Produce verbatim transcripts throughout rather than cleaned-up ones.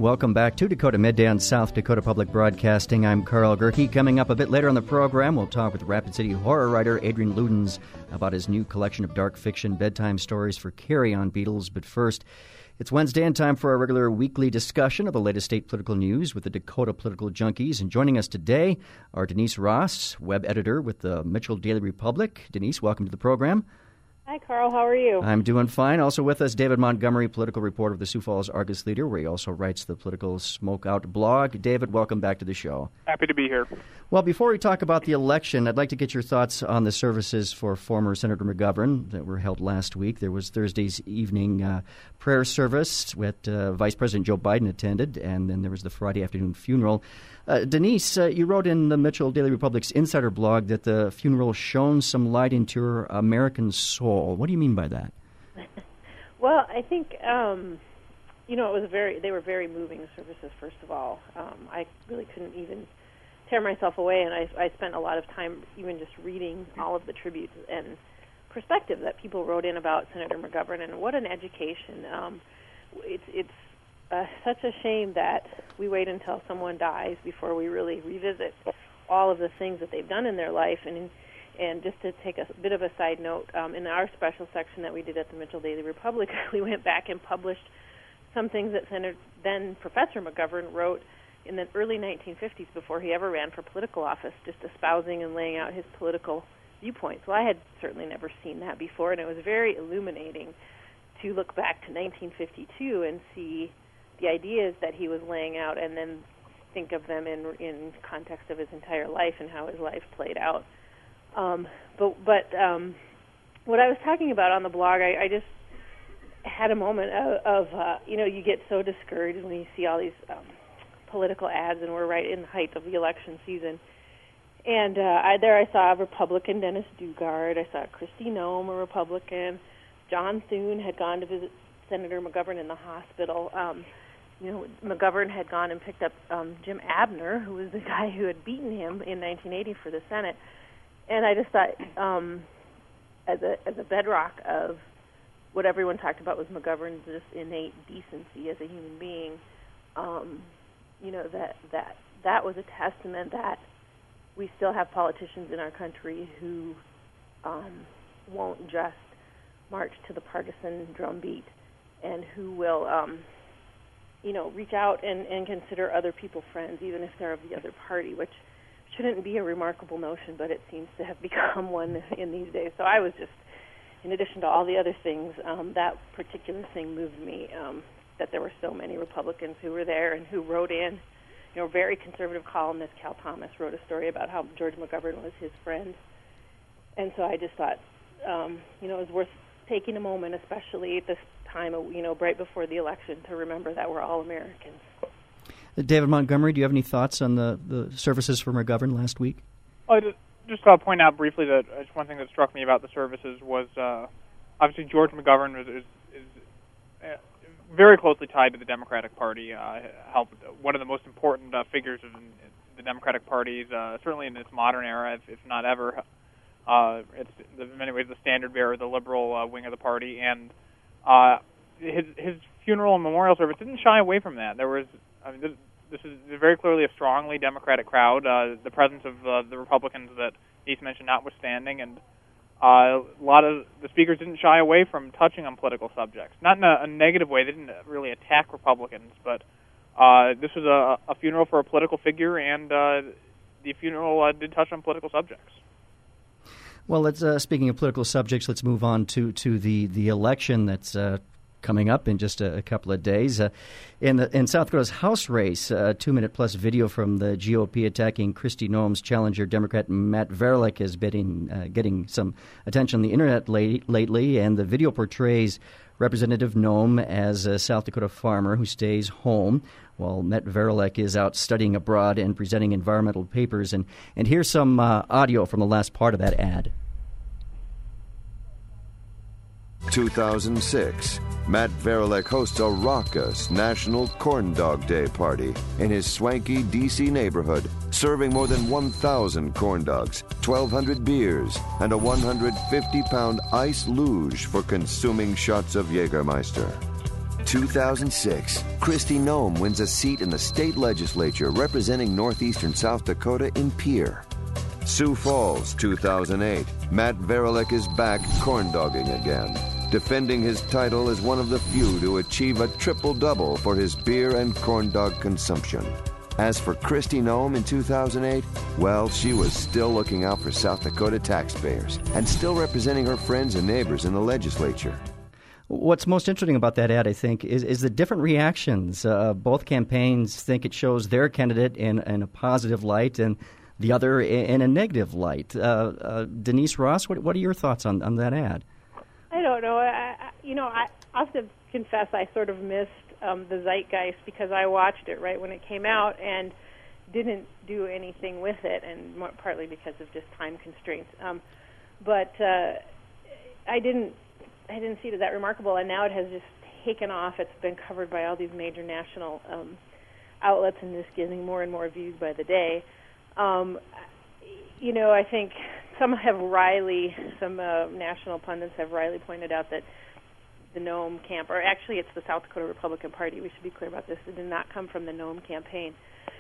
Welcome back to Dakota Midday on South Dakota Public Broadcasting. I'm Carl Gerke. Coming up a bit later on the program, we'll talk with Rapid City horror writer Adrian Ludens about his new collection of dark fiction bedtime stories for Carry-On Beetles. But first, it's Wednesday and time for our regular weekly discussion of the latest state political news with the Dakota Political Junkies. And joining us today are Denise Ross, web editor with the Mitchell Daily Republic. Denise, welcome to the program. Hi, Carl. How are you? I'm doing fine. Also with us, David Montgomery, political reporter of the Sioux Falls Argus Leader, where he also writes the Political Smokeout blog. David, welcome back to the show. Happy to be here. Well, before we talk about the election, I'd like to get your thoughts on the services for former Senator McGovern that were held last week. There was Thursday's evening uh, prayer service that uh, Vice President Joe Biden attended, and then there was the Friday afternoon funeral. Uh, Denise, uh, you wrote in the Mitchell Daily Republic's Insider blog that the funeral shone some light into your American soul. What do you mean by that? Well, I think, um, you know, it was very, they were very moving services, first of all. Um, I really couldn't even tear myself away, and I, I spent a lot of time even just reading all of the tributes and perspective that people wrote in about Senator McGovern, and what an education. Um, it's, it's Uh, such a shame that we wait until someone dies before we really revisit all of the things that they've done in their life. And and just to take a bit of a side note, um, in our special section that we did at the Mitchell Daily Republic, we went back and published some things that Senator then Professor McGovern wrote in the early nineteen fifties before he ever ran for political office, just espousing and laying out his political viewpoints. Well, I had certainly never seen that before, and it was very illuminating to look back to nineteen fifty-two and see the ideas that he was laying out, and then think of them in in context of his entire life and how his life played out. Um, but but um, what I was talking about on the blog, I, I just had a moment of, of uh, you know, you get so discouraged when you see all these um, political ads, and we're right in the height of the election season. And uh, I, there I saw a Republican, Dennis Dugard. I saw Kristi Noem, a Republican. John Thune had gone to visit Senator McGovern in the hospital. Um, You know, McGovern had gone and picked up um, Jim Abner, who was the guy who had beaten him in nineteen eighty for the Senate. And I just thought, um, as a as a bedrock of what everyone talked about was McGovern's just innate decency as a human being, um, you know, that, that that was a testament that we still have politicians in our country who um, won't just march to the partisan drumbeat, and who will um, you know, reach out and, and consider other people friends, even if they're of the other party, which shouldn't be a remarkable notion, but it seems to have become one in these days. So I was just, in addition to all the other things, um, that particular thing moved me, um, that there were so many Republicans who were there and who wrote in. You know, very conservative columnist Cal Thomas wrote a story about how George McGovern was his friend. And so I just thought, um, you know, it was worth taking a moment, especially at this time, you know, right before the election, to remember that we're all Americans. David Montgomery, do you have any thoughts on the, the services for McGovern last week? I just, just uh, point out briefly that uh, one thing that struck me about the services was uh, obviously George McGovern is, is, is uh, very closely tied to the Democratic Party. Uh, helped one of the most important uh, figures in the Democratic Party, uh, certainly in its modern era, if, if not ever. Uh, it's in many ways the standard bearer, the liberal uh, wing of the party, and uh, his his funeral and memorial service didn't shy away from that. There was, I mean, this, this is very clearly a strongly Democratic crowd. Uh, the presence of uh, the Republicans that Denise mentioned notwithstanding, and uh, a lot of the speakers didn't shy away from touching on political subjects. Not in a, a negative way. They didn't really attack Republicans, but uh, this was a, a funeral for a political figure, and uh, the funeral uh, did touch on political subjects. Well, let's, uh, speaking of political subjects, let's move on to, to the, the election that's uh, coming up in just a, a couple of days. Uh, in, the, in South Dakota's House race, a two-minute-plus video from the G O P attacking Kristi Noem's challenger, Democrat Matt Verlick, is bidding, uh, getting some attention on the Internet late, lately, and the video portrays Representative Noem as a South Dakota farmer who stays home, while Matt Verlick is out studying abroad and presenting environmental papers. And, and here's some uh, audio from the last part of that ad. two thousand six, Matt Verlick hosts a raucous National Corn Dog Day party in his swanky D C neighborhood, serving more than one thousand corn dogs, twelve hundred beers, and a one hundred fifty pound ice luge for consuming shots of Jägermeister. two thousand six, Kristi Noem wins a seat in the state legislature representing northeastern South Dakota in Pierre. Sioux Falls, two thousand eight, Matt Varilek is back corn dogging again, defending his title as one of the few to achieve a triple-double for his beer and corn dog consumption. As for Kristi Noem in two thousand eight, well, she was still looking out for South Dakota taxpayers and still representing her friends and neighbors in the legislature. What's most interesting about that ad, I think, is, is the different reactions. Uh, both campaigns think it shows their candidate in, in a positive light and the other in a negative light. Uh, uh, Denise Ross, what, what are your thoughts on, on that ad? I don't know. I, I, you know, I have to confess I sort of missed um, the zeitgeist because I watched it right when it came out and didn't do anything with it, and more, partly because of just time constraints. Um, but uh, I didn't. I didn't see it as that remarkable, and now it has just taken off. It's been covered by all these major national um, outlets and just getting more and more views by the day. Um, you know, I think some have wryly, some uh, national pundits have wryly pointed out that the Noem camp, or actually it's the South Dakota Republican Party, we should be clear about this, it did not come from the Noem campaign,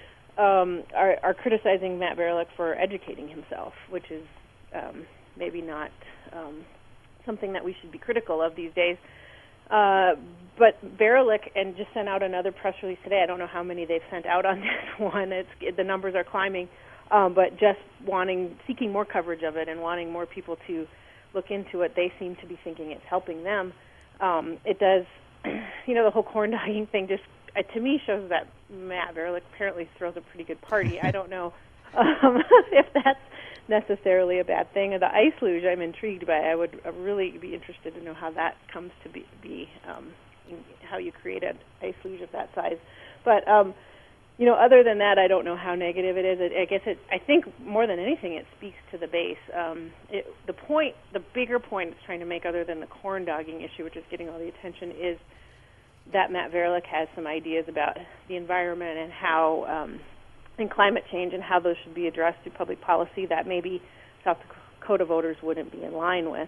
um, are, are criticizing Matt Varilek for educating himself, which is um, maybe not... Um, something that we should be critical of these days. Uh, but Varilek, and just sent out another press release today. I don't know how many they've sent out on this one. It's, it, the numbers are climbing, um, but just wanting, seeking more coverage of it and wanting more people to look into it. They seem to be thinking it's helping them. Um, it does, you know, the whole corn dogging thing just, uh, to me, shows that Matt Varilek apparently throws a pretty good party. I don't know um, if that's necessarily a bad thing. The ice luge I'm intrigued by. I would really be interested to know how that comes to be, be um, how you create an ice luge of that size. But, um, you know, other than that, I don't know how negative it is. It, I guess it, I think more than anything, it speaks to the base. Um, it, the point, the bigger point it's trying to make, other than the corn dogging issue, which is getting all the attention, is that Matt Varilek has some ideas about the environment and how um, and climate change and how those should be addressed through public policy that maybe South Dakota voters wouldn't be in line with.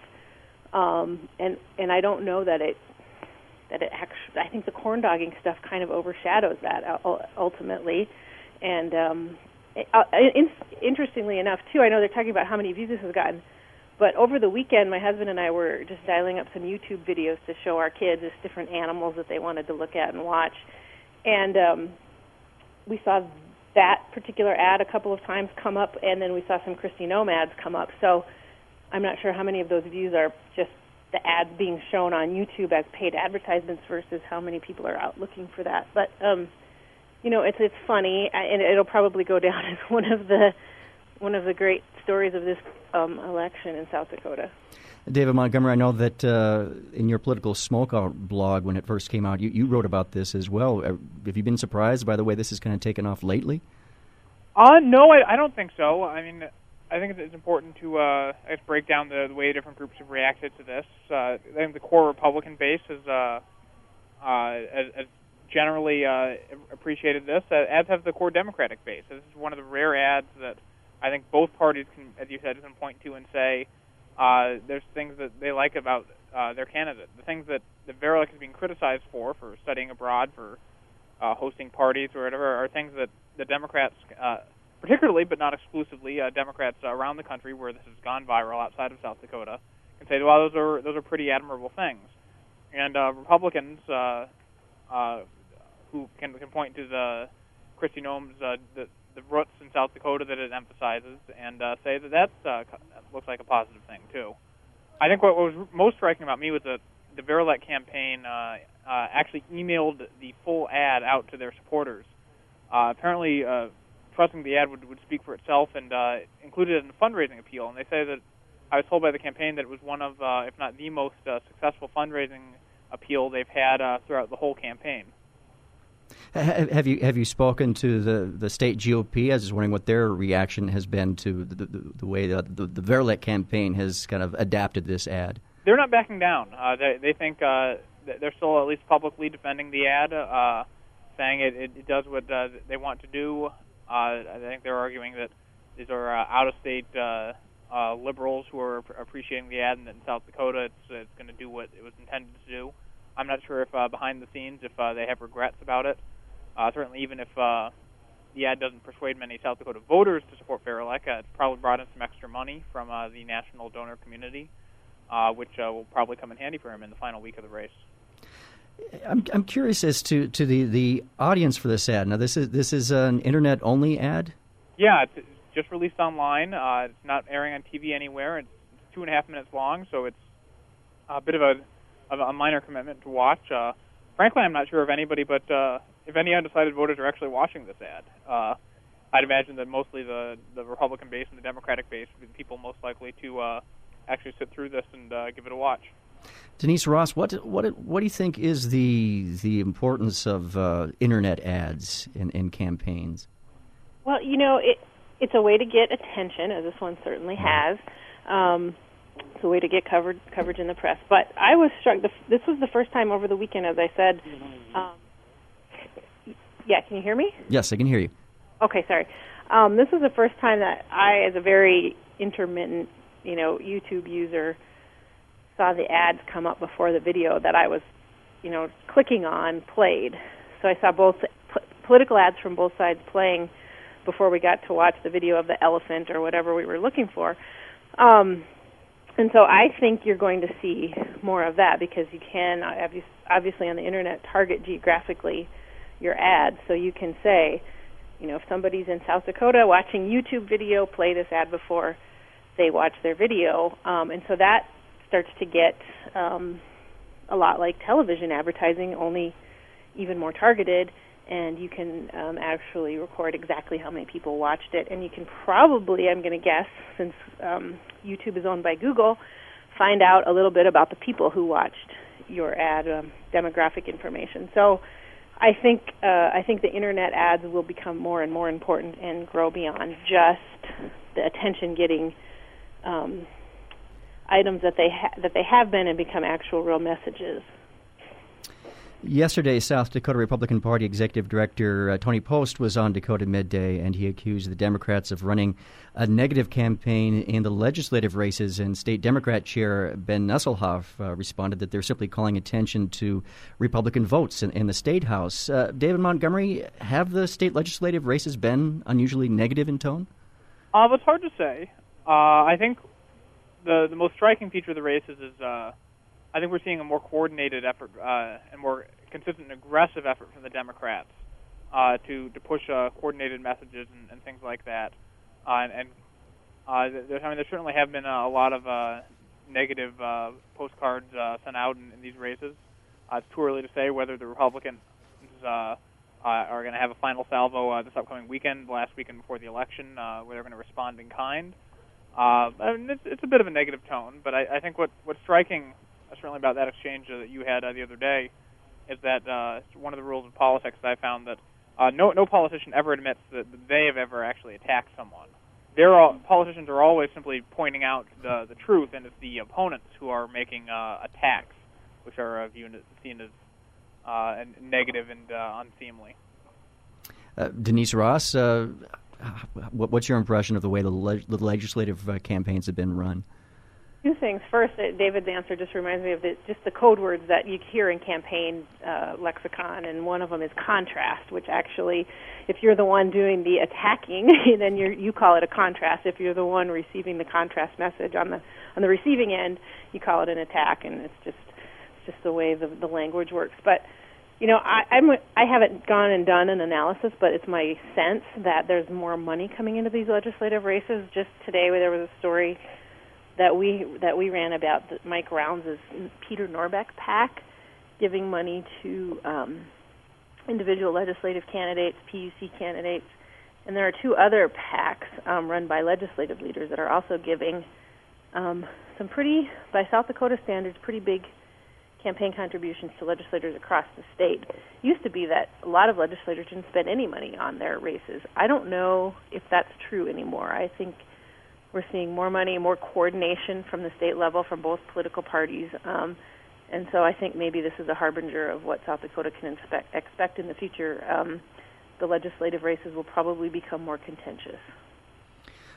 Um, and and I don't know that it that it actually. I think the corn dogging stuff kind of overshadows that ultimately. And um, it, uh, in, interestingly enough, too, I know they're talking about how many views this has gotten. But over the weekend, my husband and I were just dialing up some YouTube videos to show our kids just different animals that they wanted to look at and watch. And um, we saw that particular ad a couple of times come up, and then we saw some Kristi Noem ads come up. So I'm not sure how many of those views are just the ads being shown on YouTube as paid advertisements versus how many people are out looking for that. But, um, you know, it's it's funny, and it'll probably go down as one of the one of the great stories of this um, election in South Dakota. David Montgomery, I know that uh, in your Political Smokeout blog, when it first came out, you, you wrote about this as well. Have you been surprised by the way this has kind of taken off lately? Uh, no, I, I don't think so. I mean, I think it's important to uh, I guess break down the, the way different groups have reacted to this. Uh, I think the core Republican base has, uh, uh, has, has generally uh, appreciated this, as have the core Democratic base. This is one of the rare ads that I think both parties can, as you said, can point to and say, Uh, there's things that they like about uh, their candidate. The things that, that Varilek is being criticized for, for studying abroad, for uh, hosting parties or whatever, are things that the Democrats, uh, particularly but not exclusively, uh, Democrats around the country where this has gone viral outside of South Dakota, can say, well, those are those are pretty admirable things. And uh, Republicans uh, uh, who can, can point to the Kristi Noem's uh, the, the roots in South Dakota that it emphasizes, and uh, say that that uh, looks like a positive thing, too. I think what was most striking about me was that the Varilek campaign uh, uh, actually emailed the full ad out to their supporters. Uh, apparently, uh, trusting the ad would, would speak for itself, and uh, included it in a fundraising appeal. And they say that I was told by the campaign that it was one of, uh, if not the most uh, successful fundraising appeal they've had uh, throughout the whole campaign. Have you have you spoken to the, the state G O P? I was just wondering what their reaction has been to the, the, the way the, the, the Varilek campaign has kind of adapted this ad. They're not backing down. Uh, they, they think uh, they're still at least publicly defending the ad, uh, saying it, it, it does what uh, they want to do. Uh, I think they're arguing that these are uh, out-of-state uh, uh, liberals who are appreciating the ad, and that in South Dakota it's, it's going to do what it was intended to do. I'm not sure if uh, behind the scenes if uh, they have regrets about it. Uh, certainly, even if uh, the ad doesn't persuade many South Dakota voters to support Varilek, uh, it's probably brought in some extra money from uh, the national donor community, uh, which uh, will probably come in handy for him in the final week of the race. I'm I'm curious as to, to the, the audience for this ad. Now, this is this is an internet only ad? Yeah, it's just released online. Uh, it's not airing on T V anywhere. It's two and a half minutes long, so it's a bit of a of a minor commitment to watch. Uh, frankly, I'm not sure if anybody, but uh, if any undecided voters are actually watching this ad. Uh, I'd imagine that mostly the the Republican base and the Democratic base would be the people most likely to uh, actually sit through this and uh, give it a watch. Denise Ross, what what what do you think is the the importance of uh, internet ads in, in campaigns? Well, you know, it it's a way to get attention, as this one certainly has. Um, it's a way to get covered coverage in the press. But I was struck. The, this was the first time over the weekend, as I said. Um, yeah, can you hear me? Yes, I can hear you. Okay, sorry. Um, this was the first time that I, as a very intermittent, you know, YouTube user, saw the ads come up before the video that I was, you know, clicking on played. So I saw both p- political ads from both sides playing before we got to watch the video of the elephant or whatever we were looking for. Um, and so I think you're going to see more of that because you can, obviously on the Internet, target geographically your ads. So you can say, you know, if somebody's in South Dakota watching YouTube video, play this ad before they watch their video. Um, and so that starts to get um, a lot like television advertising, only even more targeted, and you can um, actually record exactly how many people watched it, and you can probably, I'm going to guess, since um, YouTube is owned by Google, find out a little bit about the people who watched your ad, um, demographic information. So I think uh, I think the internet ads will become more and more important and grow beyond just the attention-getting um, items that they ha- that they have been and become actual real messages. Yesterday, South Dakota Republican Party Executive Director uh, Tony Post was on Dakota Midday, and he accused the Democrats of running a negative campaign in the legislative races. And State Democrat Chair Ben Nusselhoff uh, responded that they're simply calling attention to Republican votes in, in the State House. Uh, David Montgomery, have the state legislative races been unusually negative in tone? Uh, it's hard to say. Uh, I think the the most striking feature of the races is uh, I think we're seeing a more coordinated effort uh, and more consistent and aggressive effort from the Democrats uh, to to push uh, coordinated messages and, and things like that. Uh, and and uh, there, I mean, there certainly have been a, a lot of uh, negative uh, postcards uh, sent out in, in these races. Uh, it's too early to say whether the Republicans uh, uh, are going to have a final salvo uh, this upcoming weekend, the last weekend before the election, uh, where they're going to respond in kind. Uh, I mean, it's, it's a bit of a negative tone, but I, I think what, what's striking, uh, certainly about that exchange uh, that you had uh, the other day, is that uh, one of the rules of politics that I found that uh, no no politician ever admits that they have ever actually attacked someone. They're all, politicians are always simply pointing out the the truth, and it's the opponents who are making uh, attacks, which are uh, viewed, seen as uh, negative and uh, unseemly. Uh, Denise Ross, uh, what's your impression of the way the, leg- the legislative uh, campaigns have been run? Two things. First, uh, David's answer just reminds me of the, just the code words that you hear in campaign uh, lexicon, and one of them is contrast, which actually, if you're the one doing the attacking, then you you call it a contrast. If you're the one receiving the contrast message on the on the receiving end, you call it an attack, and it's just it's just the way the, the language works. But you know, I, I'm I haven't gone and done an analysis, but it's my sense that there's more money coming into these legislative races. Just today, there was a story that we that we ran about the, Mike Rounds' Peter Norbeck PAC giving money to um, individual legislative candidates, P U C candidates, and there are two other PACs um, run by legislative leaders that are also giving um, some pretty, by South Dakota standards, pretty big campaign contributions to legislators across the state. It used to be that a lot of legislators didn't spend any money on their races. I don't know if that's true anymore. I think we're seeing more money, more coordination from the state level from both political parties. Um, and so I think maybe this is a harbinger of what South Dakota can expect, expect in the future. Um, the legislative races will probably become more contentious.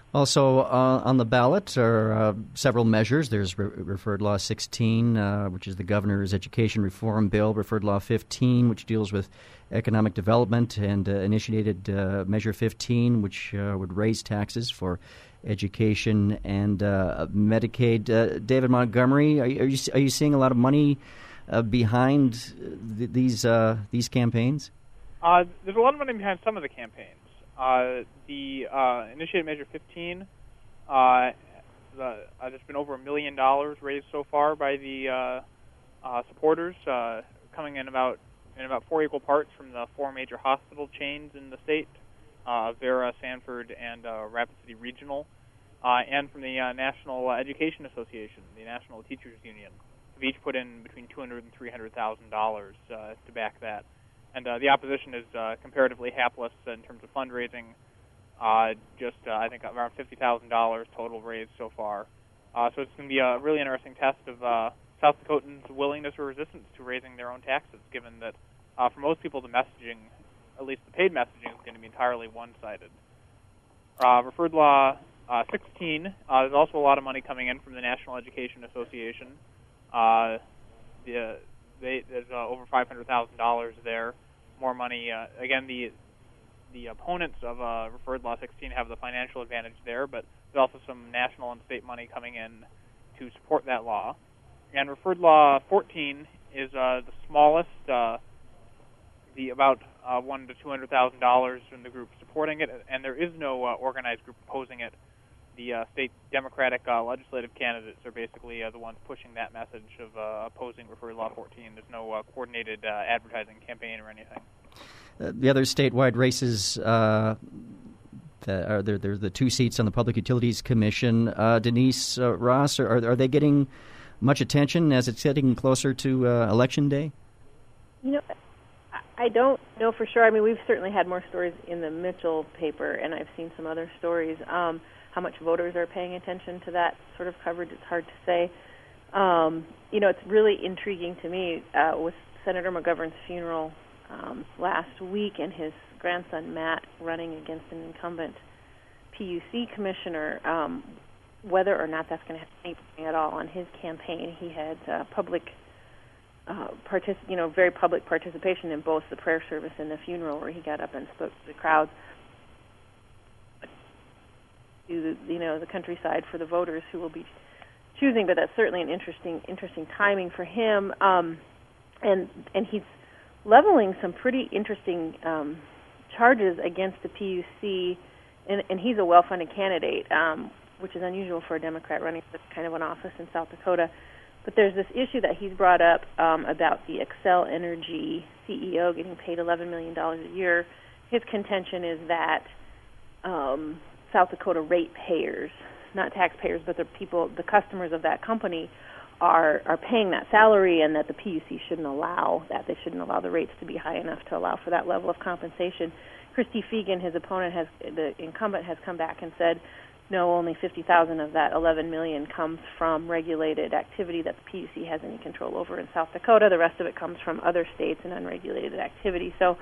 Also uh, on the ballot are uh, several measures. There's Re- Referred Law sixteen, uh, which is the governor's education reform bill, Referred Law fifteen, which deals with economic development, and uh, initiated uh, Measure fifteen, which uh, would raise taxes for education and uh, Medicaid. Uh, David Montgomery, are you, are you are you seeing a lot of money uh, behind th- these uh, these campaigns? Uh, there's a lot of money behind some of the campaigns. Uh, the uh, initiated Measure fifteen, uh, the, uh, there's been over a million dollars raised so far by the uh, uh, supporters, uh, coming in about in about four equal parts from the four major hospital chains in the state, uh, Vera, Sanford, and uh, Rapid City Regional, uh, and from the uh, National Education Association, the National Teachers Union, have each put in between two hundred and three hundred thousand dollars uh, to back that. And uh, the opposition is uh, comparatively hapless in terms of fundraising. Uh, just, uh, I think, around fifty thousand dollars total raised so far. Uh, so it's going to be a really interesting test of uh, South Dakotans' willingness or resistance to raising their own taxes, given that uh, for most people the messaging, at least the paid messaging, is going to be entirely one-sided. Uh, Referred Law uh, sixteen, uh, there's also a lot of money coming in from the National Education Association. Uh, the, they, there's uh, over five hundred thousand dollars there. More money. Uh, again, the the opponents of uh, Referred Law sixteen have the financial advantage there, but there's also some national and state money coming in to support that law. And Referred Law fourteen is uh, the smallest, uh, the about uh, one to two hundred thousand dollars from the group supporting it, and there is no uh, organized group opposing it. The uh, state Democratic uh, legislative candidates are basically uh, the ones pushing that message of uh, opposing Referred Law fourteen. There's no uh, coordinated uh, advertising campaign or anything. Uh, the other statewide races, uh, the, are there, there's the two seats on the Public Utilities Commission. Uh, Denise uh, Ross, are, are they getting much attention as it's getting closer to uh, Election Day? You know, I don't know for sure. I mean, we've certainly had more stories in the Mitchell paper, and I've seen some other stories. Um, how much voters are paying attention to that sort of coverage, it's hard to say. Um, you know, it's really intriguing to me uh, with Senator McGovern's funeral um, last week and his grandson Matt running against an incumbent P U C commissioner, um, whether or not that's going to have anything at all on his campaign. He had uh, public, uh, partic- you know, very public participation in both the prayer service and the funeral, where he got up and spoke to the crowds. To the, you know, the countryside for the voters who will be choosing, but that's certainly an interesting, interesting timing for him. Um, and and he's leveling some pretty interesting um, charges against the P U C, and, and he's a well-funded candidate, um, which is unusual for a Democrat running for this kind of an office in South Dakota. But there's this issue that he's brought up um, about the Xcel Energy C E O getting paid eleven million dollars a year. His contention is that um, South Dakota ratepayers, not taxpayers, but the people, the customers of that company, are are paying that salary, and that the P U C shouldn't allow that. They shouldn't allow the rates to be high enough to allow for that level of compensation. Christy Fegan, his opponent, has the incumbent, has come back and said, no, only fifty thousand of that eleven million comes from regulated activity that the P U C has any control over in South Dakota. The rest of it comes from other states and unregulated activity. So,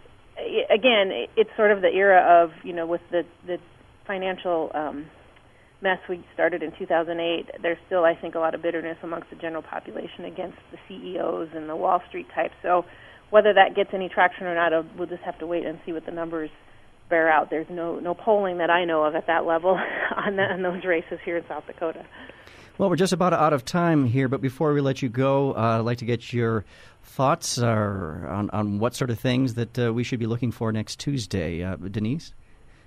again, it's sort of the era of, you know, with the the financial um, mess we started in two thousand eight, there's still, I think, a lot of bitterness amongst the general population against the C E Os and the Wall Street types. So whether that gets any traction or not, we'll just have to wait and see what the numbers bear out. There's no no polling that I know of at that level on, the, on those races here in South Dakota. Well, we're just about out of time here, but before we let you go, uh, I'd like to get your thoughts uh, on, on what sort of things that uh, we should be looking for next Tuesday. Uh, Denise?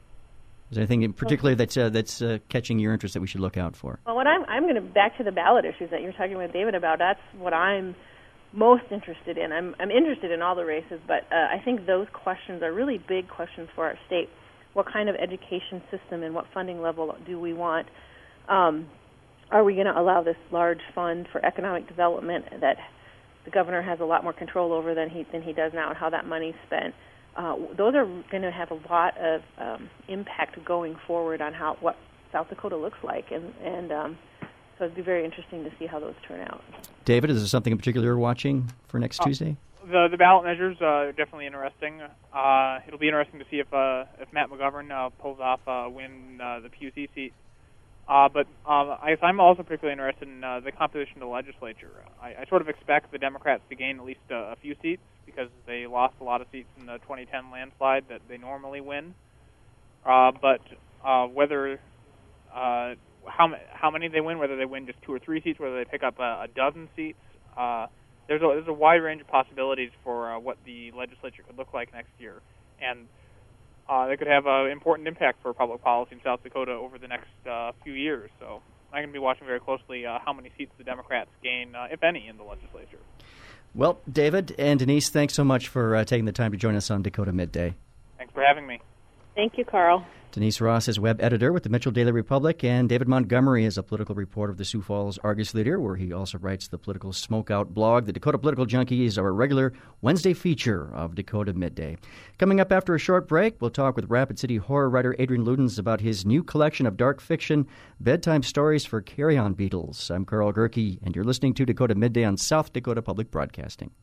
Is there anything in particular that's uh, that's uh, catching your interest that we should look out for? Well, what I'm I'm going to back to the ballot issues that you're talking with David about. That's what I'm most interested in. I'm I'm interested in all the races, but uh, I think those questions are really big questions for our state. What kind of education system and what funding level do we want? Um, are we going to allow this large fund for economic development that the governor has a lot more control over than he than he does now, and how that money's spent? Uh, those are going to have a lot of um, impact going forward on how what South Dakota looks like, and and um, so it'd be very interesting to see how those turn out. David, is there something in particular you're watching for next uh, Tuesday? the the ballot measures uh, are definitely interesting. Uh, it'll be interesting to see if uh, if Matt McGovern uh, pulls off a uh, win uh, the P U C seat. Uh, but um, I guess I'm also particularly interested in uh, the composition of the legislature. I, I sort of expect the Democrats to gain at least a, a few seats because they lost a lot of seats in the twenty ten landslide that they normally win. Uh, but uh, whether uh, how how many they win, whether they win just two or three seats, whether they pick up a, a dozen seats, uh, there's a there's a wide range of possibilities for uh, what the legislature could look like next year, and uh, they could have an important impact for public policy in South Dakota over the next uh, few years. So I'm going to be watching very closely uh, how many seats the Democrats gain, uh, if any, in the legislature. Well, David and Denise, thanks so much for uh, taking the time to join us on Dakota Midday. Thanks for having me. Thank you, Carl. Denise Ross is web editor with the Mitchell Daily Republic, and David Montgomery is a political reporter of the Sioux Falls Argus-Leader, where he also writes the Political Smokeout blog. The Dakota Political Junkie is our regular Wednesday feature of Dakota Midday. Coming up after a short break, we'll talk with Rapid City horror writer Adrian Ludens about his new collection of dark fiction, Bedtime Stories for Carry-On Beetles. I'm Carl Gerke, and you're listening to Dakota Midday on South Dakota Public Broadcasting.